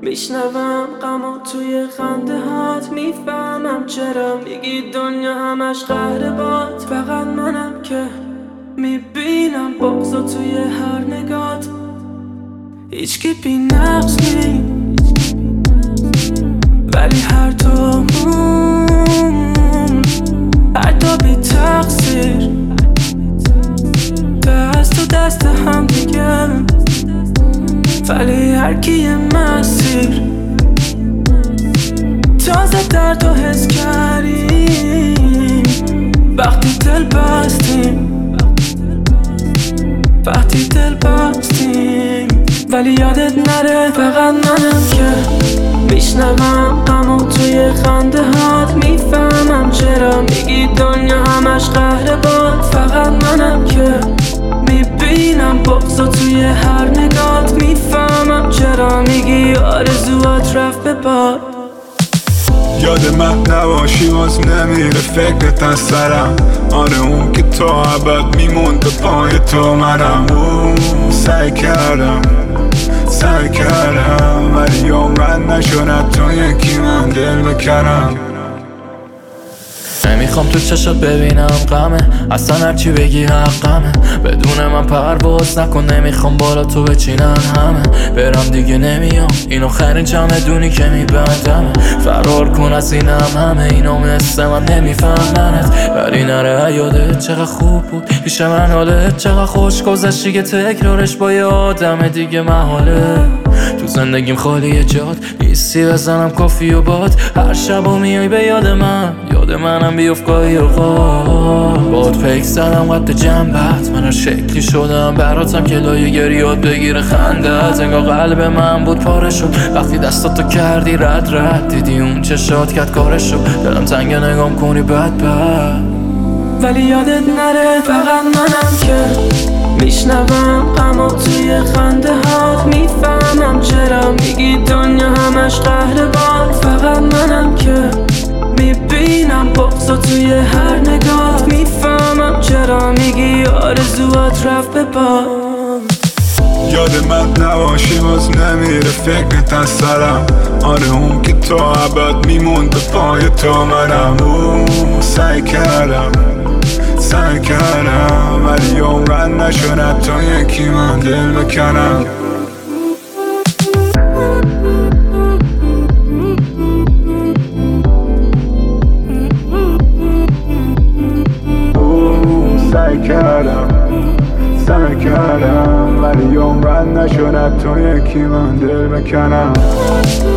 میشنوم غمو توی خنده هات، میفهمم چرا میگی دنیا همش قهر باد. فقط منم که میبینم بغضو توی هر نگات. هیچکی بی نقص نی، ولی هر دومون هر دو بی تقصیر، دست تو دست هم دیگه، ولی هر کی یه مسیر. تازه درد و حس کردیم وقتی دل بستیم، وقتی دل بستیم. ولی یادت نره فقط منم که میشنوم غمو توی خنده هات، میفهمم چرا میگی دنیا همش قهر باد. فقط منم که میبینم بغضو توی هر نگات، میفهمم چرا میگی آرزوات رفت به باد. یاد من نباشی باز نمیره فکرت از سرم. آره اون که تا ابد میموند پای تو منم. سعی کردم ولی عمرن نشد تو یکی من دل بکنم. نمیخوام تو چشات ببینم غمه، اصلا هرچی بگی حقمه. بدون من پرواز نکن، نمیخوام بالا تو بچینن همه. برم دیگه نمیام، این آخرین چمدونی که میبندمه. فرار کن از اینم همه، اینا مثل من نمیفهمنت. ولی نره یادت چقدر خوب بود پیش من، حالت چقدر خوش گذشتی که تکرارش با یه آدم دیگه محاله. تو زندگیم خالی جات نیستی، بزنم کافی و باد. هر شبا میای به یاد منم بیفت گاهی اوقات. باد پیک زدم قد جنبت، من هر شکلی شدم براتم که لایه گریات بگیره خندت. انگار قلب من بود پاره شد وقتی دستاتو کردی رد دیدی اون چشات کرد کارشو. دلم تنگه نگام کنی بد ولی یادت نره فقط منم که میشنوم غمو توی خنده هات، میفهمم چرا میگی دنیا همش قهر باد. فقط منم که میبینم بغضو توی هر نگات، میفهمم چرا میگی آرزوات رفت به باد. یاد من نباشی باز نمیره فکرت از سرم. آره اون که تا ابد میموند پای تو منم. سعی کردم ولی عمرن نشد تو یکی من دل بکنم. سعی کردم ولی عمرن نشد تو یکی من دل بکنم.